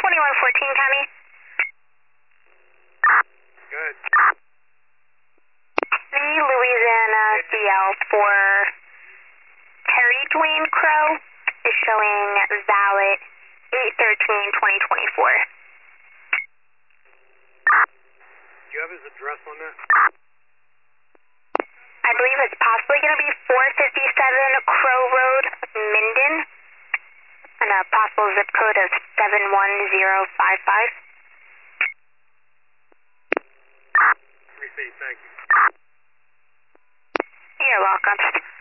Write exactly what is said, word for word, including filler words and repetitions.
twenty-one fourteen County. Good. The Louisiana D L for Terry Dwayne Crow is showing valid eight thirteen twenty twenty-four. Do you have his address on that? I believe it's possibly going to be four fifty-seven Crow Road, Minden, and a possible zip code of seven one zero five five. Receive, thank you. You're welcome.